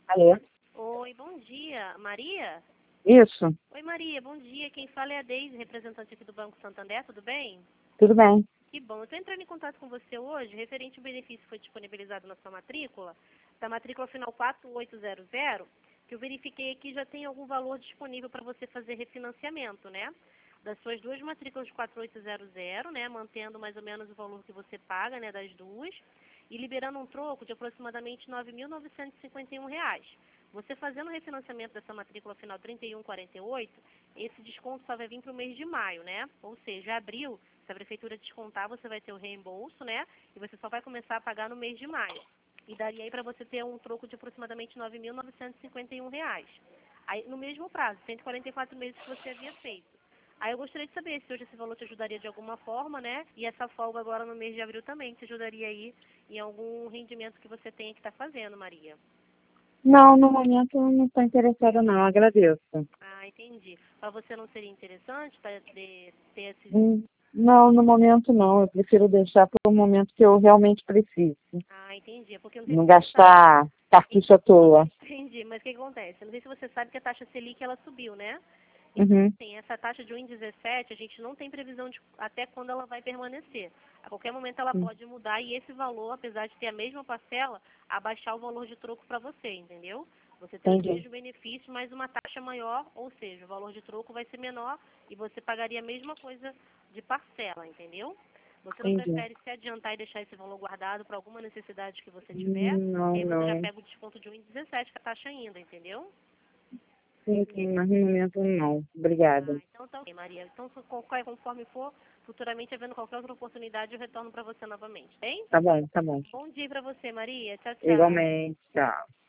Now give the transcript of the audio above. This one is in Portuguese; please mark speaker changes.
Speaker 1: Alô?
Speaker 2: Oi, bom dia. Maria?
Speaker 1: Isso,
Speaker 2: Oi, Maria, bom dia. Quem fala é a Deise, representante aqui do Banco Santander, tudo bem?
Speaker 1: tudo bem.
Speaker 2: Que bom. Eu estou entrando em contato com você hoje, referente ao benefício que foi disponibilizado na sua matrícula, da matrícula final 4800, que eu verifiquei aqui já tem algum valor disponível para você fazer refinanciamento, né? Das suas duas matrículas de 4800, né? Mantendo mais ou menos o valor que você paga, né? Das duas, e liberando um troco de aproximadamente R$ 9.951. Você fazendo o refinanciamento dessa matrícula final 3148, esse desconto só vai vir para o mês de maio, né? Ou seja, abril, se a prefeitura descontar, você vai ter o reembolso, né? E você só vai começar a pagar no mês de maio. E daria aí para você ter um troco de aproximadamente R$ 9.951. Aí, no mesmo prazo, 144 meses que você havia feito. Aí eu gostaria de saber se hoje esse valor te ajudaria de alguma forma, né? E essa folga agora no mês de abril também te ajudaria aí em algum rendimento que você tenha que estar fazendo, Maria.
Speaker 1: Não, no momento eu não estou interessada não, agradeço.
Speaker 2: Ah, entendi. Para você não seria interessante ter esse...
Speaker 1: Não, no momento não, eu prefiro deixar para o momento que eu realmente preciso.
Speaker 2: Ah, entendi. É porque eu não sei
Speaker 1: Não
Speaker 2: se você sabe.
Speaker 1: gastar cartucho à toa.
Speaker 2: Entendi, mas o que acontece? Eu não sei se você sabe que a taxa Selic ela subiu, né? Então,
Speaker 1: Uhum,
Speaker 2: assim, essa taxa de 1,17, a gente não tem previsão de até quando ela vai permanecer. A qualquer momento ela pode mudar e esse valor, apesar de ter a mesma parcela, abaixar o valor de troco para você, entendeu? Você tem o
Speaker 1: entendi,
Speaker 2: mesmo benefício, mas uma taxa maior, ou seja, o valor de troco vai ser menor e você pagaria a mesma coisa de parcela, entendeu? Você não
Speaker 1: entendi.
Speaker 2: prefere se adiantar e deixar esse valor guardado para alguma necessidade que você tiver?
Speaker 1: Não,
Speaker 2: E aí você já
Speaker 1: não.
Speaker 2: pega o desconto de 1,17 com a taxa ainda, entendeu?
Speaker 1: Sim, sim, mas no momento não.
Speaker 2: Ah,
Speaker 1: Obrigada.
Speaker 2: então tá ok, Maria. Então, conforme for, futuramente, havendo qualquer outra oportunidade, eu retorno para você novamente, hein?
Speaker 1: Tá bom, tá bom.
Speaker 2: Bom dia para você, Maria. Tchau, tchau.
Speaker 1: Igualmente, tchau.